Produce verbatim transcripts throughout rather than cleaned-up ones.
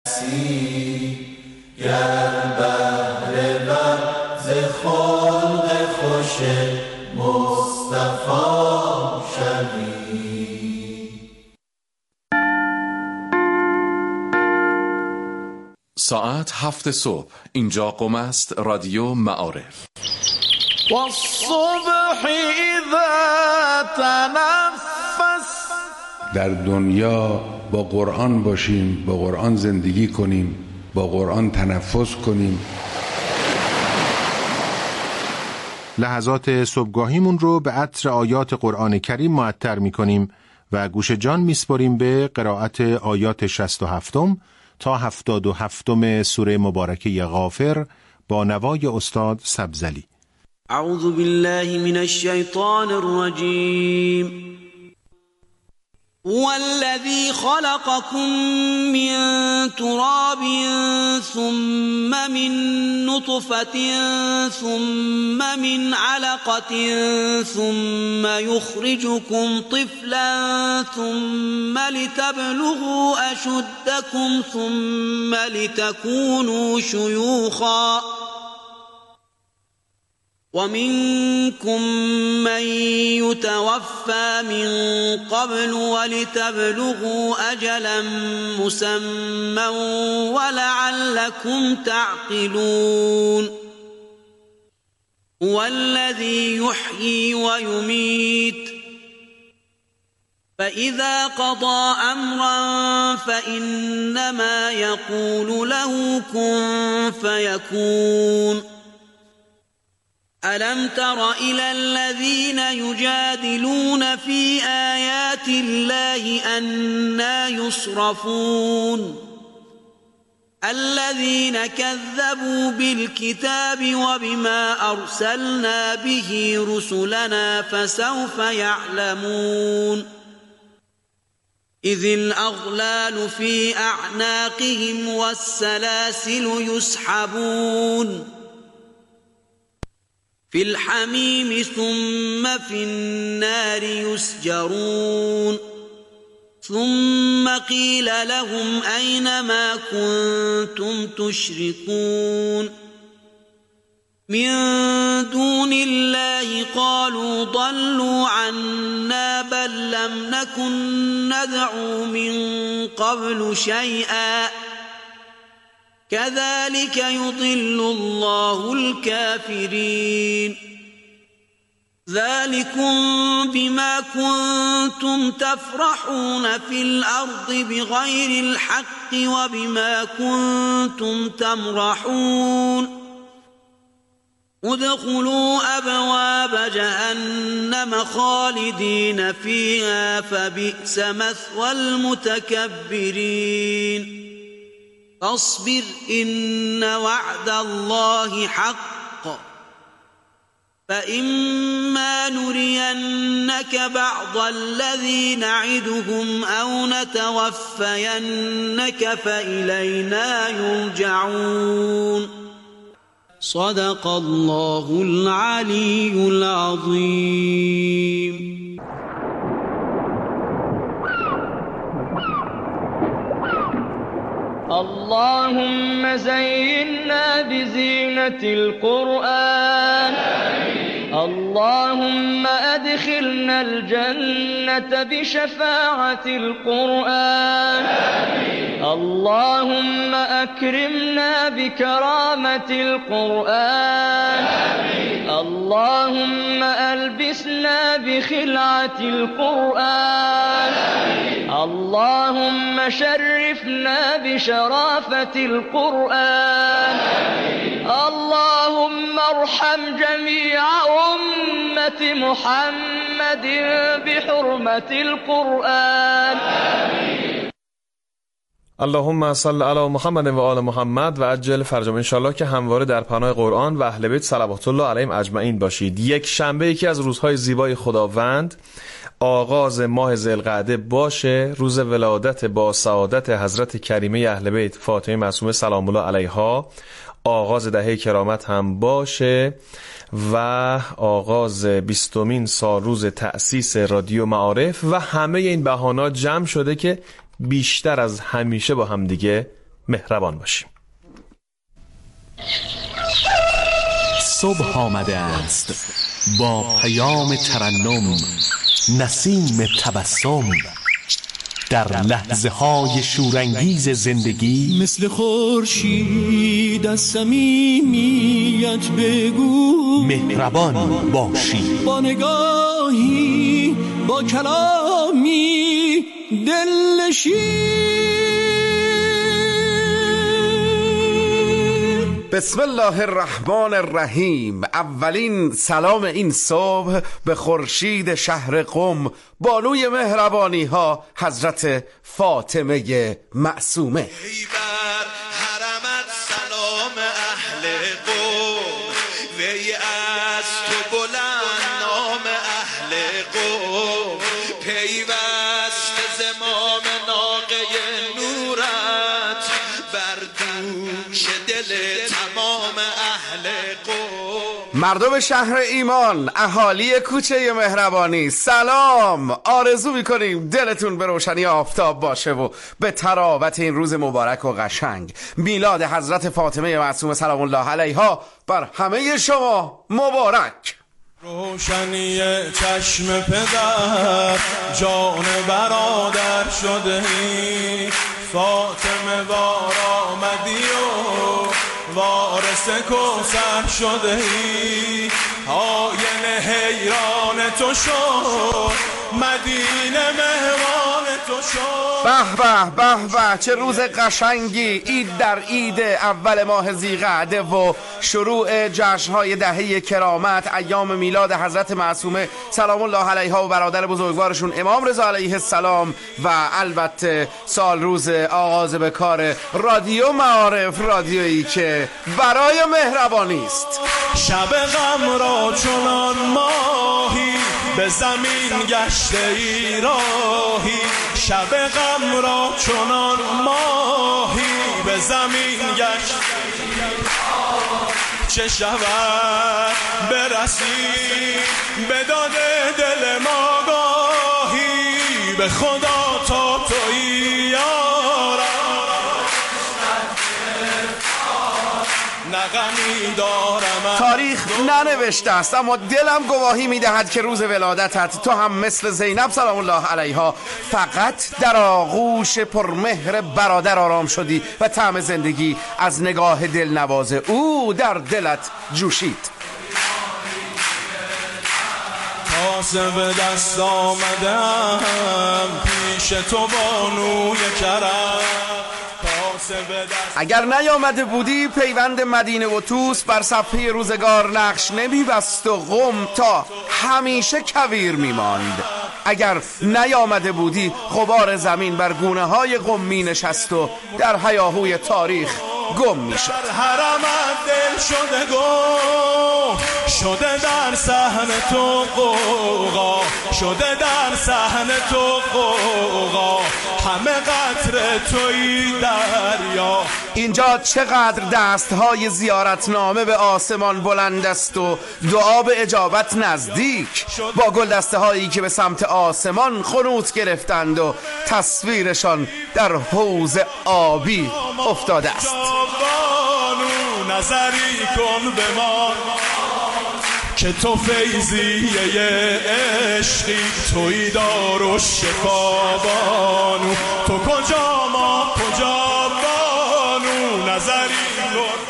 گر بهر لحظ خلق خوش مصطفی شوی. ساعت هفت صبح، اینجا قم است، رادیو معارف. والصبح اذا تنفس. در دنیا با قرآن باشیم، با قرآن زندگی کنیم، با قرآن تنفس کنیم. لحظات صبحگاهیمون رو به عطر آیات قرآن کریم معطر می کنیم و گوش جان می سپاریم به قرائت آیات شصت و هفتم تا هفتاد و هفتم سوره مبارکه غافر با نوای استاد سبزلی. اعوذ بالله من الشیطان الرجیم. والذي خلقكم من تراب ثم من نطفة ثم من علقة ثم يخرجكم طفلا ثم لتبلغوا أشدكم ثم لتكونوا شيوخا ومنكم من يتوفى من قبل ولتبلغوا أجلا مسمى ولعلكم تعقلون. هو الذي يحيي ويميت فإذا قضى أمرا فإنما يقول له كن فيكون. ألم تر إلى الذين يجادلون في آيات الله أنى يصرفون الذين كذبوا بالكتاب وبما أرسلنا به رسلنا فسوف يعلمون. إذ الأغلال في أعناقهم والسلاسل يسحبون في الحميم ثم في النار يسجرون ثم قيل لهم أين ما كنتم تشركون من دون الله قالوا ضلوا عنا بل لم نكن ندعو من قبل شيئا كذلك يضل الله الكافرين. ذلكم بما كنتم تفرحون في الأرض بغير الحق وبما كنتم تمرحون. ادخلوا أبواب جهنم خالدين فيها فبئس مثوى المتكبرين. فاصبر إن وعد الله حق فإما نرينك بعض الذي نعدهم أو نتوفينك فإلينا يرجعون. صدق الله العلي العظيم. اللهم زينا بزينة القرآن. اللهم أدخلنا الجنة بشفاعة القرآن. اللهم أكرمنا بكرامة القرآن. اللهم ألبسنا بخلعة القرآن. اللهم شرفنا بشرافة القرآن. اللهم ارحم جميع أمة محمد بحرمة القرآن. اللهم صل علی محمد و آل محمد و عجل فرجهم. انشالله که همواره در پناه قرآن و اهل بیت صلوات الله علیهم اجمعین باشید. یک شنبه یکی از روزهای زیبای خداوند، آغاز ماه ذوالقعده باشه، روز ولادت با سعادت حضرت کریمه اهل بیت فاطمه معصومه سلام الله علیها، آغاز دهه کرامت هم باشه و آغاز بیستمین سال روز تأسیس رادیو معارف و همه این بهانات جمع شده که بیشتر از همیشه با هم دیگه مهربان باشیم. صبح آمده است با پیام ترنم، نسیم تبسم، در لحظه های شورانگیز زندگی مثل خورشید از صمیمیت بگو، مهربان باشی، با نگاهی با کلامی دلنشین. بسم الله الرحمن الرحیم. اولین سلام این صبح به خورشید شهر قم، بانوی مهربانی ها حضرت فاطمه معصومه. ای بر حرمت سلام اهل قم، وی از تو بلند نام اهل قم، پیوست زمام ناقه نورت بر دوش دل تمام اهل قم. مردم شهر ایمان، اهالی کوچه مهربانی، سلام. آرزو میکنیم دلتون به روشنی آفتاب باشه و به تراوت این روز مبارک و قشنگ، میلاد حضرت فاطمه معصومه سلام الله علیها بر همه شما مبارک. روشنی چشم پدر جان برادر شده ای، فاطمه وار آمدی و وارث کوثر شده ای، آینه حیران تو شد، مدینه مهمان تو شد. به به به به، چه روز قشنگی، عید در عید اول ماه ذی‌قعده و شروع جشن‌های دهه کرامت، ایام میلاد حضرت معصومه سلام الله علیها و برادر بزرگوارشون امام رضا علیه السلام، و البته سال روز آغاز به کار رادیو معارف، رادیویی که برای مهربانی است. شب غم را چنان ماهی به زمین گشته ای راهی، شب غم را چنان ماهی به زمین گشته چه شود برسی به داد دل ما گاهی، به خدا تا تویی یارم نغمی دارم. تاریخ ننوشته است اما دلم گواهی میدهد که روز ولادتت تو هم مثل زینب سلام الله علیها فقط در آغوش پرمهر برادر آرام شدی و طعم زندگی از نگاه دلنواز او در دلت جوشید. تازه به دست آمدم پیش تو بانوی کرم. اگر نیامده بودی پیوند مدینه و توس بر صفحه روزگار نقش نمیبست و قم تا همیشه کویر میماند. اگر نیامده بودی غبار زمین بر گونه های قم می نشست و در هیاهوی تاریخ گم می شد. حرمت دل شده گم شده در صحن تو قوقا، شده در صحن تو قوقا، همه قطر توی دریا. اینجا چقدر دستهای زیارتنامه به آسمان بلند است و دعا به اجابت نزدیک، با گل دسته هایی که به سمت آسمان خنوط گرفتند و تصویرشان در حوض آبی افتاده است. نظری کن به ما که تو فیضیه عشقی، توی دار و شفا بانو، تو کجا ما کجا بانو، نظری کن.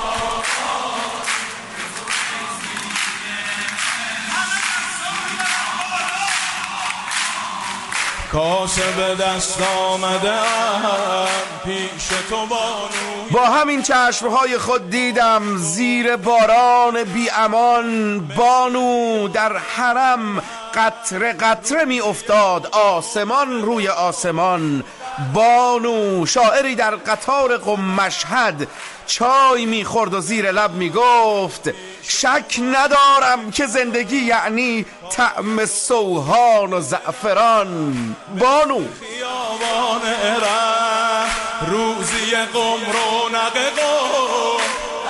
کاسه به دست آمدم پیش تو بانو. با همین چشمهای خود دیدم زیر باران بی امان بانو در حرم قطره قطره می افتاد آسمان روی آسمان. بانو شاعری در قطار قم مشهد چای میخورد و زیر لب میگفت شک ندارم که زندگی یعنی طعم سوهان و زعفران. بانو خیابان اره روزی قم رونق قم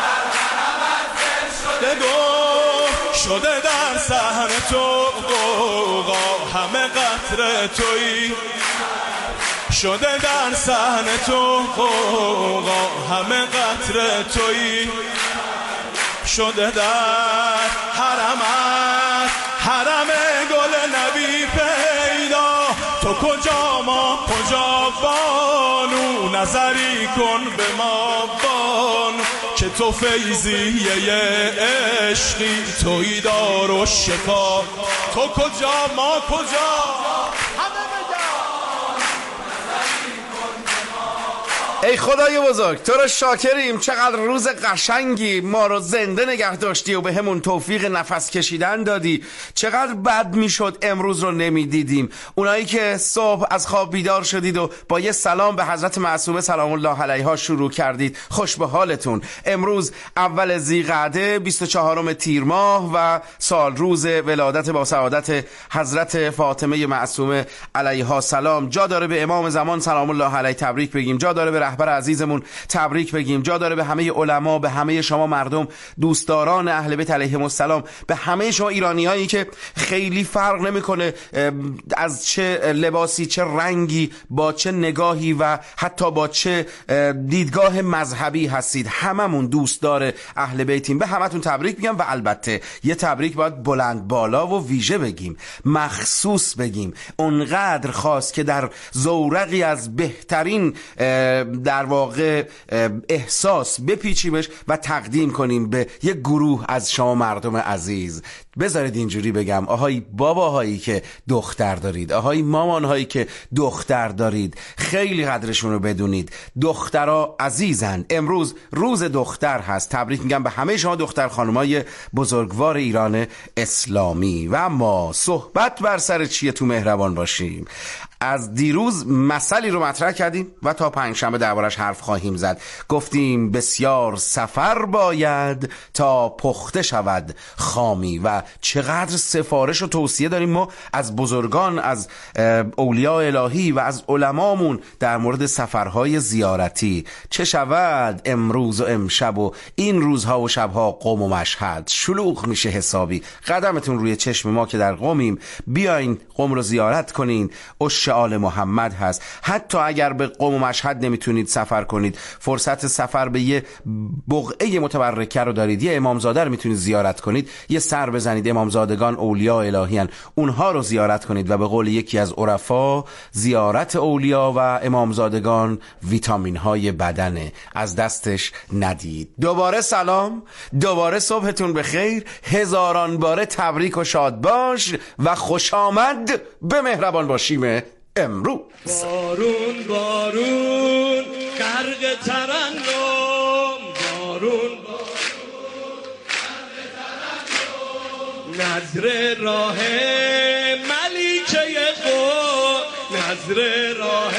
شده گم شده در صحن تو قوقا، همه قطره توی شده در صحن تو غوغا، همه قطره تویی شده در حرمت، حرم گل نبی پیدا. تو کجا ما کجا بانو، نظری کن به ما بانو که تو فیضیه عشقی، توی دار و شفا. تو کجا ما کجا ای خدای بزرگ، تو رو شاکریم. چقدر روز قشنگی، ما رو زنده نگه داشتی و به همون توفیق نفس کشیدن دادی. چقدر بد میشد امروز رو نمیدیدیم. اونایی که صبح از خواب بیدار شدید و با یه سلام به حضرت معصومه سلام الله علیها شروع کردید، خوش به حالتون. امروز اول ذیقعده بیست و چهارم تیر ماه و سال روز ولادت با سعادت حضرت فاطمه معصومه علیها سلام. جا داره به امام زمان سلام الله علیه تبریک بگیم، جا داره به رهبر عزیزمون تبریک بگیم، جا داره به همه علما، به همه شما مردم دوستداران اهل بیت علیهم السلام، به همه شما ایرانیایی که خیلی فرق نمیکنه از چه لباسی، چه رنگی، با چه نگاهی و حتی با چه دیدگاه مذهبی هستید، هممون دوستدار اهل بیتیم. به همتون تبریک میگم و البته یه تبریک باید بلند بالا و ویژه بگیم، مخصوص بگیم، اونقدر خاص که در زورقی از بهترین در واقع احساس بپیچیمش و تقدیم کنیم به یک گروه از شما مردم عزیز. بذارید اینجوری بگم، آهای باباهایی که دختر دارید، آهای مامانهایی که دختر دارید، خیلی قدرشون رو بدونید. دخترها عزیزن، امروز روز دختر هست. تبریک میگم به همه شما دختر خانمای بزرگوار ایران اسلامی. و اما صحبت بر سر چیه تو مهربان باشیم؟ از دیروز مسئله رو مطرح کردیم و تا پنجشنبه دربارش حرف خواهیم زد. گفتیم بسیار سفر باید تا پخته شود خامی و چقدر سفارش و توصیه داریم ما از بزرگان، از اولیاء الهی و از علمامون در مورد سفرهای زیارتی. چه شود امروز و امشب و این روزها و شبها قم و مشهد شلوغ میشه حسابی. قدمتون روی چشم ما که در قمیم، بیاین قم رو زیارت کنین. آل محمد هست. حتی اگر به قم و مشهد نمیتونید سفر کنید، فرصت سفر به یه بقعه متبرکه رو دارید، یه امامزاده رو میتونید زیارت کنید، یه سر بزنید. امامزادگان اولیاء الهی هن، اونها رو زیارت کنید. و به قول یکی از عرفا، زیارت اولیاء و امامزادگان ویتامین های بدنه، از دستش ندید. دوباره سلام، دوباره صبحتون بخیر، هزاران باره تبریک و شاد باش و خوش آمد به مهربان باشیم امروز. بارون بارون غرق ترنم، بارون بارون غرق ترنم، نظر راه ملیکه قوم، نظر راه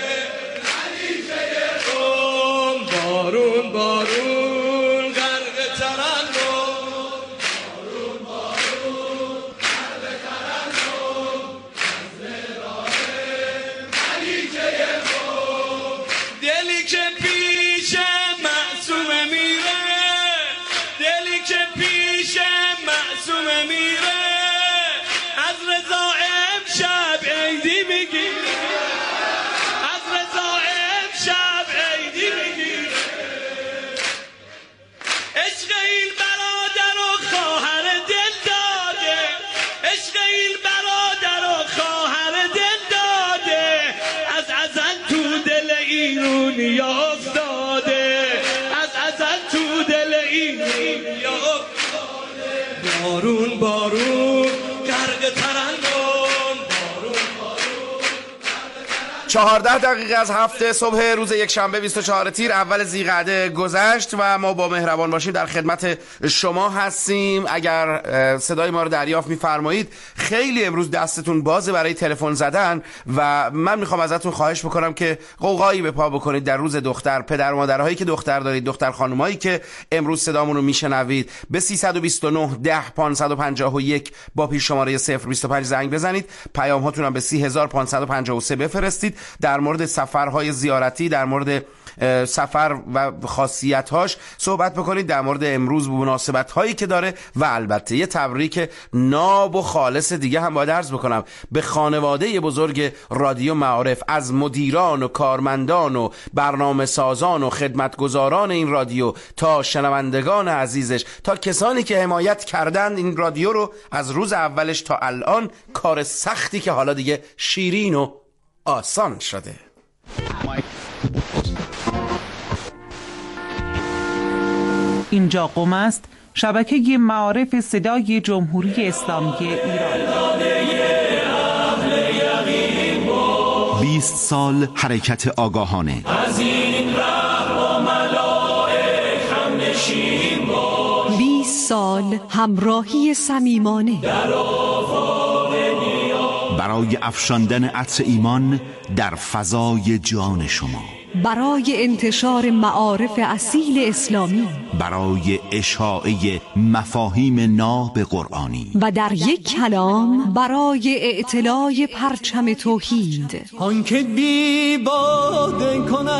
ملیکه قوم، بارون بارون غرق ترنم، بارون بارون غرق ترنم، نظر راه ملیکه قوم. دلی که پیش معصومه میره، دلی که پیش معصومه میره، از رضا امشب عیدی میگیره، از رضا امشب عیدی میگیره. عشق این برادر و خواهر دل داده، عشق این برادر و خواهر دل داده، از ازل تو دل ایرونیا افتاده، از ازل تو دل ایرونیا افتاده. بارون بارون غرق ترنم، بارون بارون غرق ترنم. چهارده دقیقه از هفته صبح روز یک شنبه بیست و چهارم تیر اول ذیقعده گذشت و ما با مهربان باشیم در خدمت شما هستیم. اگر صدای ما رو دریافت می‌فرمایید، خیلی امروز دستتون بازه برای تلفن زدن و من میخوام ازتون خواهش بکنم که قوقایی به پا بکنید در روز دختر. پدر و مادرهایی که دختر دارید، دختر خانمایی که امروز صدامون رو میشنوید، به سیصد و بیست و نه ده پانصد و پنجاه و یک با پیش شماره صفر بیست و پنج زنگ بزنید. پیام هاتون هم به سی هزار و پانصد و پنجاه و سه بفرستید. در مورد سفرهای زیارتی، در مورد سفر و خاصیت‌هاش صحبت بکنید، در مورد امروز و مناسبت‌هایی که داره و البته یه تبریک ناب و خالص دیگه هم باید عرض بکنم به خانواده بزرگ رادیو معارف، از مدیران و کارمندان و برنامه سازان و خدمتگزاران این رادیو تا شنوندگان عزیزش تا کسانی که حمایت کردند این رادیو رو از روز اولش تا الان، کار سختی که حالا دیگه شیرین و آسان شده. اینجا قم است، شبکه معارف صدای جمهوری اسلامی ایران. بیست سال حرکت آگاهانه، بیست سال همراهی صمیمانه برای افشاندن عطر ایمان در فضای جان شما، برای انتشار معارف اصیل اسلامی، برای اشاعه مفاهیم ناب قرآنی و در یک کلام برای اعتلاء پرچم توحید. آنکه بی باده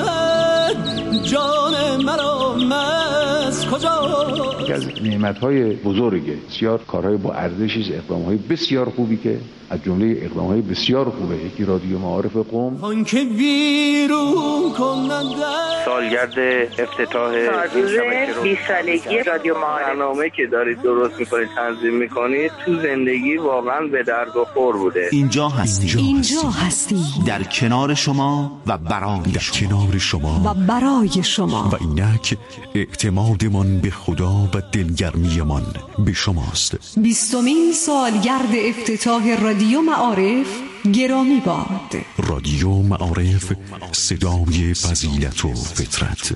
کند جان مرا مست کجا. یکی از نعمت‌های بزرگه، بسیار کارهای با ارزشی، اقدام‌های بسیار خوبی که از جمله اقدام‌های بسیار خوبه یکی رادیو معارف قم. آنکه بیرون کننده سالگرد افتتاح بیست سالگی رادیو معارف، برنامه که دارید درست می‌کنید، تنظیم می‌کنید، تو زندگی واقعا به درد و خور بوده. اینجا هستی، اینجا هستی، در کنار شما و برای در کنار شما و برای شما و اینک اعتمادمان به خدا و دلگرمیمان به شماست. بیستمین سالگرد افتتاح رادیو معارف گرامی باد. رادیو معارف، صدای فضیلت و فطرت.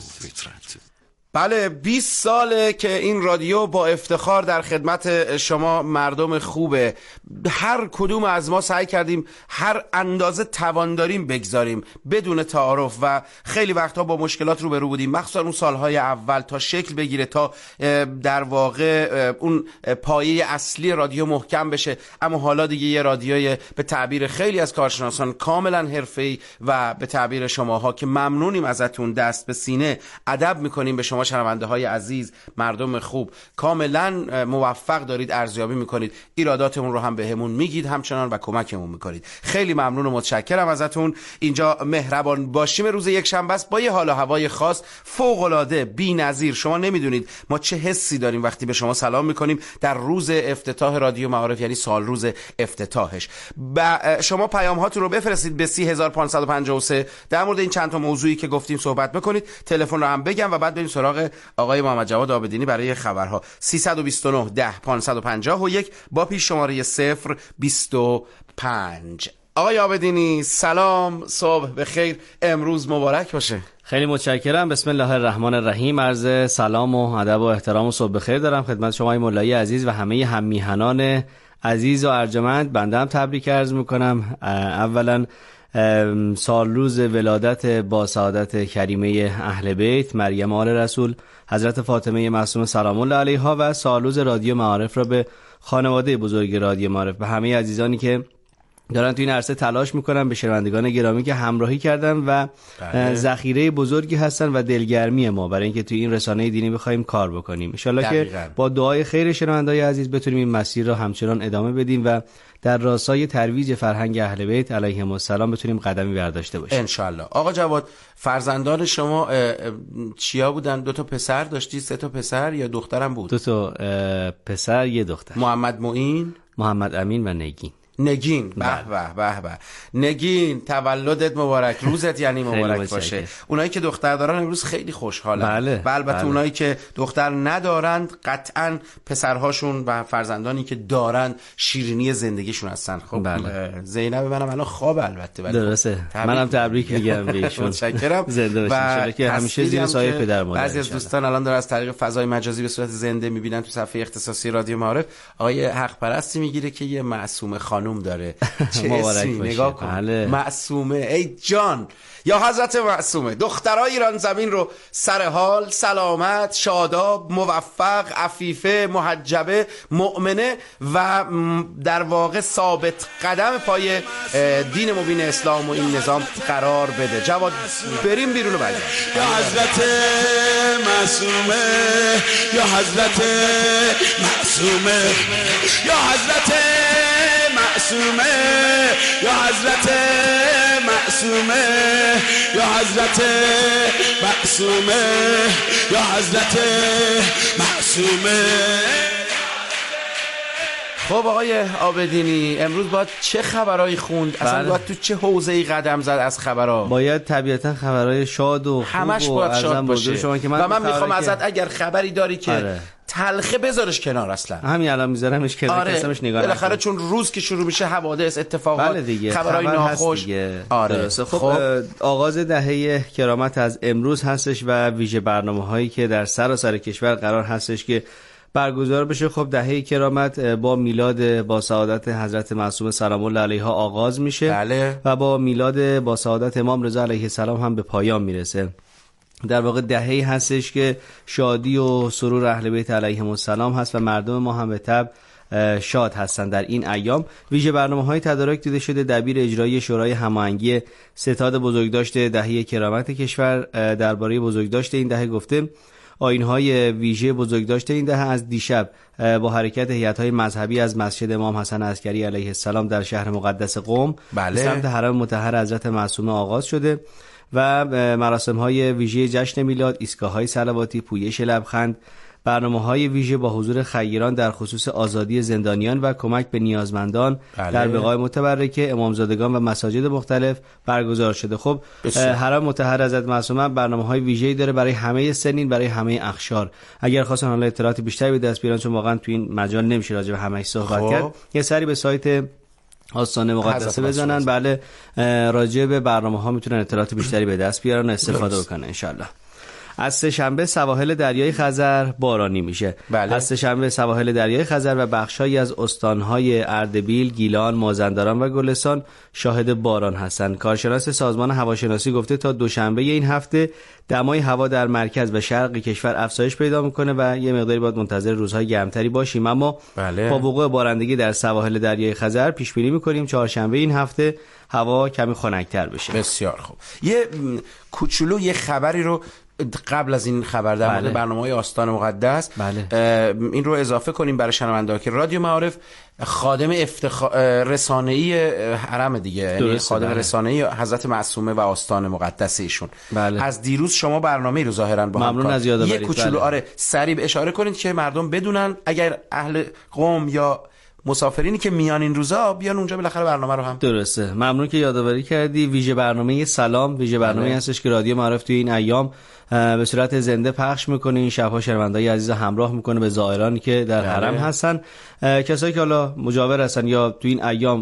بله، بیست ساله که این رادیو با افتخار در خدمت شما مردم خوبه. هر کدوم از ما سعی کردیم هر اندازه توان داریم بگذاریم بدون تعارف و خیلی وقتا با مشکلات روبرو بودیم، مخصوصا اون سالهای اول تا شکل بگیره، تا در واقع اون پایه اصلی رادیو محکم بشه. اما حالا دیگه یه رادیوی به تعبیر خیلی از کارشناسان کاملا حرفه‌ای و به تعبیر شماها که ممنونیم ازتون، دست به سینه ادب میکنیم به شما شنونده های عزیز، مردم خوب، کاملا موفق دارید ارزیابی میکنید، ایراداتمون رو هم بهمون میگید همچنان و کمکمون میکنید. خیلی ممنون و متشکرم ازتون. اینجا مهربان باشیم روز یک شنبه است با یه حال و هوای خاص فوق العاده بی‌نظیر. شما نمیدونید ما چه حسی داریم وقتی به شما سلام میکنیم در روز افتتاح رادیو معارف، یعنی سال روز افتتاحش. شما پیام هاتون رو بفرستید به سی هزار و پانصد و پنجاه و سه در مورد این چند تا موضوعی که گفتیم صحبت بکنید. تلفن رو هم بگم و بعد بریم سراغ آقای محمد جواد عابدینی برای خبرها. سیصد و بیست و نه ده پانصد و پنجاه و یک با پیش شماره صفر بیست و پنج. آقای عابدینی سلام، صبح بخیر، امروز مبارک باشه. خیلی متشکرم. بسم الله الرحمن الرحیم. عرض سلام و ادب و احترام و صبح بخیر دارم خدمت شما مولایی عزیز و همه هم میهنان عزیز و ارجمند. بنده هم تبریک عرض میکنم. اولا سال روز ولادت با سعادت کریمه اهل بیت مریم آل رسول حضرت فاطمه معصومه سلام الله علیها و سال روز رادیو معارف را به خانواده بزرگ رادیو معارف و همه عزیزانی که دارن تو این عرصه تلاش میکنن، به شنوندگان گرامی که همراهی کردن و بله. ذخیره بزرگی هستن و دلگرمی ما برای اینکه تو این رسانه دینی بخوایم کار بکنیم. ان شاءالله که با دعای خیر شنوندگان عزیز بتونیم این مسیر رو همچنان ادامه بدیم و در راستای ترویج فرهنگ اهل بیت علیهم السلام بتونیم قدمی برداشته باشیم ان شاءالله. آقا جواد، فرزندان شما چیا بودن؟ دو تا پسر داشتی؟ سه تا پسر یا دخترم بود؟ دو تا پسر یه دختر. محمد معین، محمد امین و نگین. نگین، به به به به. نگین تولدت مبارک، روزت یعنی مبارک باشه. اونایی که دختر دارن امروز خیلی خوشحالن. بله. و البته بله. اونایی که دختر ندارند قطعا پسرهاشون و فرزندانی که دارن شیرینی زندگیشون هستن. خب بله. زینب منم الان خواب البته ولی درسته. منم تبریک میگم بهشون. متشکرم. زنده باشین که همیشه زیر سایه پدر مادر. بعضی از دوستان الان دارن از طریق فضای مجازی به صورت زنده میبینن تو صفحه اختصاصی رادیو معارف. آقای حق پرستی میگیره که یه معصومه خانم خانوم داره. چه مبارک اسمی، باشه. نگاه کن. بله. معصومه، ای جان یا حضرت معصومه، دخترای ایران زمین رو سر حال، سلامت، شاداب، موفق، عفیفه، محجبه، مؤمنه و در واقع ثابت قدم پای دین مبین اسلام و این نظام قرار بده. جواد بریم بیرون و برگردیم. یا حضرت معصومه، یا حضرت معصومه، یا حضرت معصومه، یا حضرت معصومه، یا حضرت معصومه، یا حضرت معصومه. خب آقای عابدینی، امروز باید چه خبرایی خوند؟ اصلا بله. باید تو چه حوزه‌ای قدم زد از خبرها؟ باید طبیعتا خبرهای شاد و خوب همش و باید شاد باشه. شما که من و من میخوام که... ازت اگر خبری داری که آره. تلخه بذارش کنار اصلا. همین الان میذارمش کنار. آره. کسمش نگاه بالاخره نکنه. چون روز که شروع میشه حوادث، اتفاقات، بله دیگه. خبرهای خبر ناخوش. آره. درسته. خب, خب آغاز دهه کرامت از امروز هستش و ویژه برنامه‌هایی که در سراسر کشور قرار هستش که برگزار بشه. خب دهه کرامت با میلاد با سعادت حضرت معصومه سلام الله علیها آغاز میشه. بله. و با میلاد با سعادت امام رضا علیه السلام هم به پایان میرسه. در واقع دهه‌ای هستش که شادی و سرور اهل بیت علیهم السلام هست و مردم ما هم به تبع شاد هستند در این ایام. ویژه برنامه‌های تدارک دیده شده. دبیر اجرایی شورای هماهنگی ستاد بزرگداشت دهه کرامت کشور درباره بزرگداشت این دهه گفته آیین‌های ویژه بزرگداشت این دهه از دیشب با حرکت هیئت‌های مذهبی از مسجد امام حسن عسکری علیه السلام در شهر مقدس قم بله. به سمت حرم مطهر حضرت معصومه آغاز شده و مراسم‌های ویژه جشن میلاد، ایستگاه‌های صلواتی، پویش لبخند، برنامه‌های ویژه با حضور خیران در خصوص آزادی زندانیان و کمک به نیازمندان بله. در بقاع متبرکه، امامزادگان و مساجد مختلف برگزار شده. خب حرم مطهر حضرت معصومه برنامه‌های ویژه‌ای داره برای همه سنین، برای همه اخشار. اگر خواستن حالا اطلاعات بیشتری به دست بیارن، چون واقعا تو این مجال نمیشه راجع به همه‌اش صحبت خب. کرد، یه سری به سایت آستانه مقدسه بزنن. بله راجع به برنامه‌ها میتونن اطلاعات بیشتری به دست بیارن و استفاده بکنن ان شاءالله. از سه‌شنبه سواحل دریای خزر بارانی میشه. بله. از سه‌شنبه سواحل دریای خزر و بخشایی از استانهای اردبیل، گیلان، مازندران و گلستان شاهد باران هستند. کارشناس سازمان هواشناسی گفته تا دوشنبه این هفته دمای هوا در مرکز و شرق کشور افزایش پیدا میکنه و یه مقداری باید منتظر روزهای گرمتری باشیم، اما بله. با وقوع بارندگی در سواحل دریای خزر پیش بینی میکنیم چهارشنبه این هفته هوا کمی خنک‌تر بشه. بسیار خوب. یه کوچولو یه خبری رو قبل از این خبر در مورد بله. برنامه‌های آستان مقدس بله. این رو اضافه کنیم برای شنونده‌ها که رادیو معارف خادم افتخار رسانه‌ای حرم دیگه، یعنی خادم بله. رسانه‌ای حضرت معصومه و آستان مقدس ایشون. بله. از دیروز شما برنامه‌ای رو ظاهرا با ممنون از یادآوری. یه کوچولو بله. آره سریع اشاره کنید که مردم بدونن، اگر اهل قم یا مسافرینی که میان این روزا بیان اونجا بالاخره برنامه رو هم. درسته، ممنون که یادآوری کردی. ویژه برنامه سلام، ویژه برنامه بله. هستش که رادیو معارف توی این ایام به صورت زنده پخش میکنه. این شب‌ها شنوندای عزیز همراه میکنه به زائرانی که در بله. حرم هستن، کسایی که حالا مجاور هستن یا تو این ایام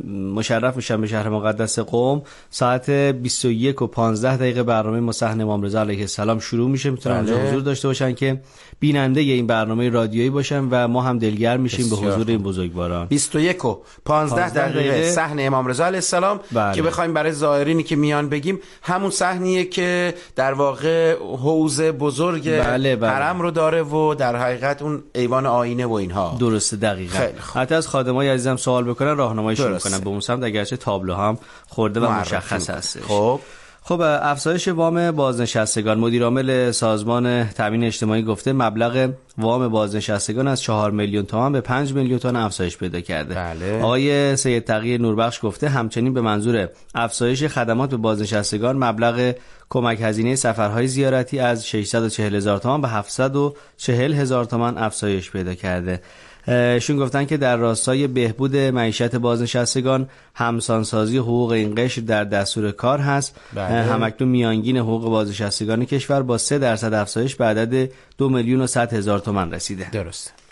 مشرف میشن به شهر مقدس قم. ساعت بیست و یک و پانزده دقیقه برنامه مصحن امام رضا علیه السلام شروع میشه. میتونن اونجا بله. حضور داشته باشن که بیننده این برنامه رادیویی باشن و ما هم دلگرم میشیم به حضور این بزرگواران. بیست و یک و پانزده دقیقه صحن امام رضا علیه السلام بله. که بخوایم برای زائرینی که میان بگیم همون صحنیه که در واقع حوض بزرگ بله بله. حرم رو داره و در حقیقت اون ایوان آینه و اینها. درسته دقیقاً. حتی از خادمای عزیزم سوال بکنن راهنماییشون میکنن به اون سمت، اگرچه تابلو هم خورده و مشخص هست. خب خب افزایش وام بازنشستگان. مدیر عامل سازمان تامین اجتماعی گفته مبلغ وام بازنشستگان از چهار میلیون تومان به پنج میلیون تومان افزایش پیدا کرده. بله. آقای سید تقی نوربخش گفته همچنین به منظور افزایش خدمات به بازنشستگان مبلغ کمک هزینه سفرهای زیارتی از ششصد و چهل هزار تومان به هفتصد و چهل هزار تومان افزایش پیدا کرده. شون گفتن که در راستای بهبود معیشت بازنشستگان همسانسازی حقوق این قشر در دستور کار هست. بله. همکنون میانگین حقوق بازنشستگان کشور با سه درصد افزایش به عدد دو میلیون و صد هزار تومان رسیده. درسته.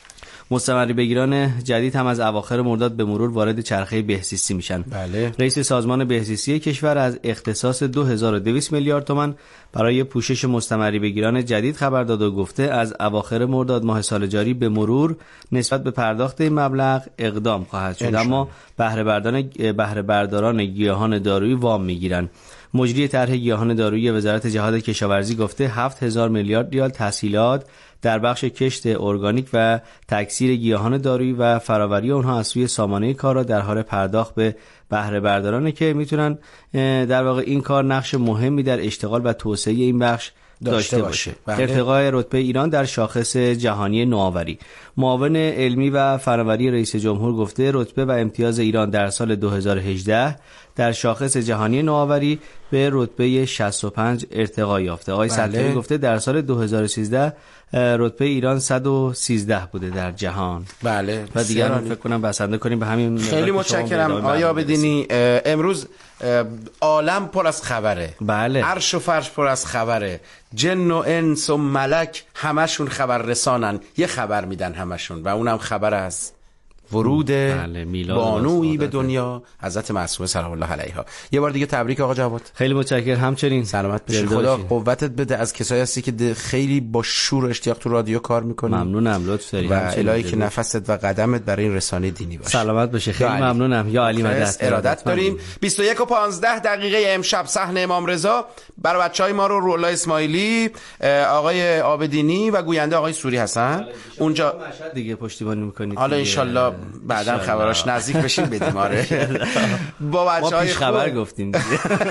مستمری بگیران جدید هم از اواخر مرداد به مرور وارد چرخه بهزیستی میشن. بله. رئیس سازمان بهزیستی کشور از اختصاص دو هزار و دویست میلیارد تومان برای پوشش مستمری بگیران جدید خبر داد و گفته از اواخر مرداد ماه سال جاری به مرور نسبت به پرداخت این مبلغ اقدام خواهد شد، اما بهره برداران بهره برداران گیاهان دارویی وام میگیرن. مجری طرح گیاهان دارویی وزارت جهاد کشاورزی گفته هفت هزار میلیارد ریال تسهیلات در بخش کشت ارگانیک و تکثیر گیاهان دارویی و فراوری آنها از سوی سامانه کار را در حال پرداخت به بهره برداران که میتونن در واقع این کار نقش مهمی در اشتغال و توسعه این بخش داشته باشه. باشه. ارتقای رتبه ایران در شاخص جهانی نوآوری. معاون علمی و فناوری رئیس جمهور گفته رتبه و امتیاز ایران در سال دو هزار و هجده در شاخص جهانی نوآوری به رتبه شصت و پنج ارتقا یافته. آقای سلطانی گفته در سال دو هزار و سیزده رتبه ایران صد و سیزده بوده در جهان. بله. و دیگه فکر کنم بسنده کنیم به همین. خیلی متشکرم آقای عابدینی. امروز عالم پر از خبره. بله. عرش و فرش پر از خبره. جن و انس و ملک همشون خبر رسانن، یه خبر میدن همشون و اونم خبر است ورود بله، بانویی به دنیا حضرت معصومه سلام الله علیها. یه بار دیگه تبریک آقا جواد. خیلی متشکرم. همچنین سلامت باشی. خدا قوتت بده. از کسایی هستی که خیلی با شور و اشتیاق تو رادیو کار میکنی. ممنونم، لطف داری. و الهی که نفست و قدمت برای این رسانه دینی باشه. سلامت باشه. خیلی ممنونم. یا علی مدد. ارادت داریم. بیست و یک و پانزده دقیقه امشب صحن امام رضا برای بچهای ما رو رولا اسماعیلی، آقای عابدینی و گوینده آقای سوری هستن. اونجا دیگه پشتیبانی میکنید. حالا ان شاء الله بعداً خبراش نزدیک بشیم بدیم. آره با بچهای خوب خبر گفتیم دیگه.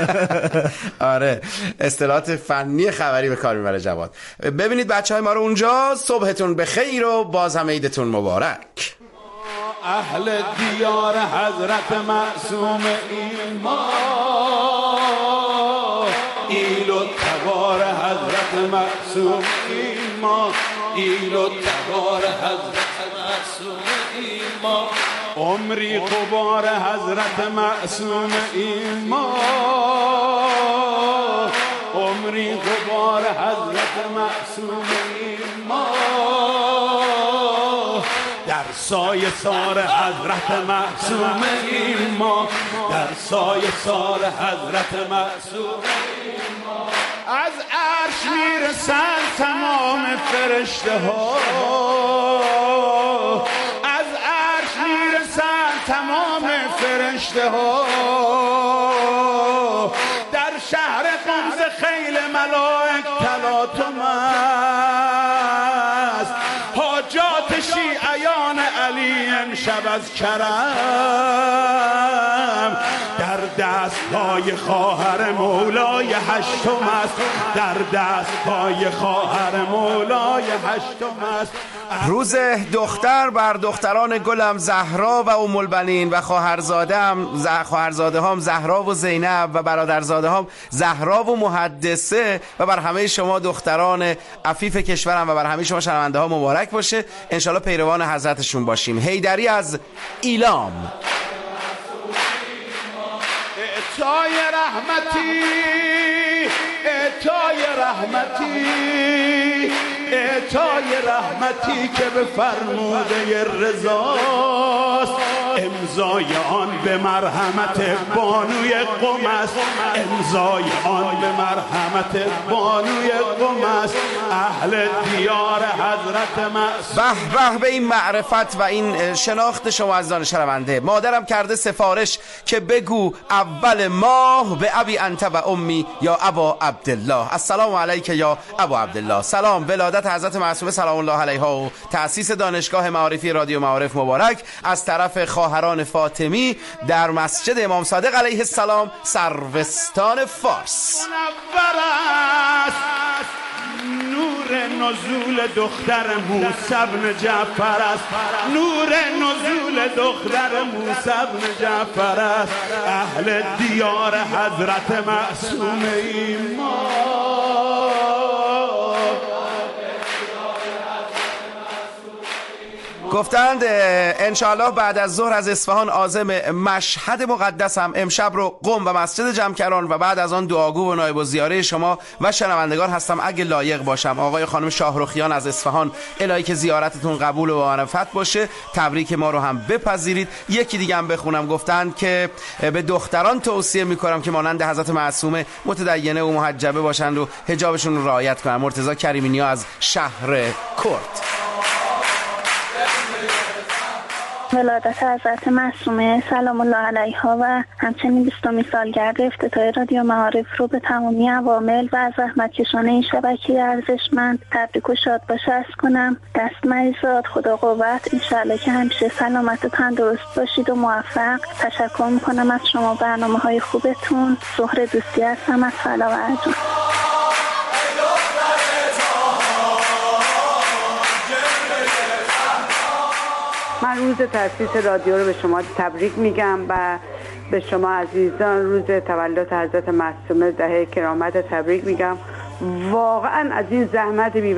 آره اصطلاحات فنی خبری به کار میبره جواد. ببینید بچهای ما رو اونجا. صبحتون بخیر و باز هم عیدتون مبارک. اهل دیار حضرت معصوم ایمان، ایل و تبار حضرت معصوم ایمان، ایل و تبار حضرت معصوم ایمان، عمری غبار حضرت معصوم ایمان، عمری غبار حضرت معصوم ایمان، در سایه سار حضرت معصوم ایمان، در سایه سار حضرت معصوم ایمان. از عرش میرسن تمام فرشته ها، از عرش میرسن تمام فرشته ها، در شهر قمز خیل ملائک تلاطم است، حاجات شیعیان علی امشب از کرم، در دستهای خواهر مولای هشتم است، در دستهای خواهر مولای هشتم است. روز دختر بر دختران گلم زهرا و ام البنین و خواهرزاده هم خواهرزاده هم زهرا و زینب و برادرزاده هم زهرا و محدثه و بر همه شما دختران عفیف کشورم و بر همه شما شنونده ها مبارک باشه. انشالله پیروان حضرتشون باشیم. حیدری از ایلام. اعطای رحمتی، اعطای رحمتی، اعطای رحمتی که به فرموده رضاست، امضای آن به مرحمت بانوی قم است، امضای آن به مرحمت بانوی قم است، اهل دیار حضرت معصوم. به به به این معرفت و این شناخت شما از دانش شنونده. مادرم کرده سفارش که بگو اول ماه به ابی انت و امی یا ابا عبدالله. السلام علیک یا ابا عبدالله. سلام. ولادت حضرت معصومه سلام الله علیها و تأسیس دانشگاه معارفی رادیو معارف مبارک از طرف خواهران فاطمی در مسجد امام صادق علیه السلام سروستان فارس. نور نزول دختر موسی بن جعفر است، نور نزول دختر موسی بن جعفر است، اهل دیار حضرت معصوم ایمان. گفتند انشاءالله بعد از ظهر از اصفهان عازم مشهد مقدس هم امشب رو قم و مسجد جمکران و بعد از آن دعاگو و نایب الزیاره شما و شنوندگان هستم اگه لایق باشم. آقای خانم شاهرخیان از اصفهان، الهی که زیارتتون قبول و معرفت باشه، تبریک ما رو هم بپذیرید. یکی دیگه هم بخونم. گفتند که به دختران توصیه میکنم که مانند حضرت معصومه متدینه و محجبه باشند و حجابشون رو رعایت کنن. مرتضی کریمینیا از شهر کرد. ولادت حضرت معصومه سلام الله علیها و همچنین بیستمین سالگرد افتتاح رادیو معارف رو به تمامی عوامل و زحمتکشان این شبکه ارزشمند تبریک و شاد باشه عرض کنم. دست مریضات، خدا قوت، انشالله که همیشه سلامت و تندرست باشید و موفق. تشکر میکنم از شما، برنامه های خوبتون. سهر دوستی هستم از فلا و ارجان. من روز تأسیس رادیو رو به شما تبریک میگم و به شما عزیزان روز تولد حضرت معصومه دهه کرامت تبریک میگم. واقعا از این زحمت بی